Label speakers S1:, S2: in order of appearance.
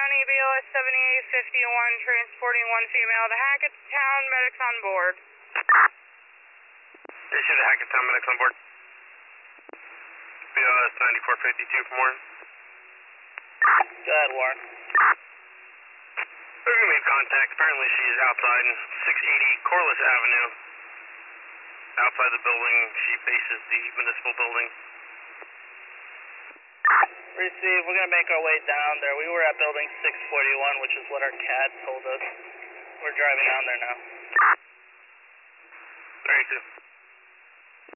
S1: County, BLS 7851, transporting one female to Hackettstown, medics on board.
S2: Issue the Hackettstown medics on board. BLS 9452 for Warren.
S3: Go ahead, Warren.
S2: We're going to make contact. Apparently she's outside 680 Corliss Avenue. Outside the building, she faces the municipal building.
S3: Receive, we're going to make our way down there. We were at building 641, which is what our CAD told us. We're driving down there now.
S2: 32.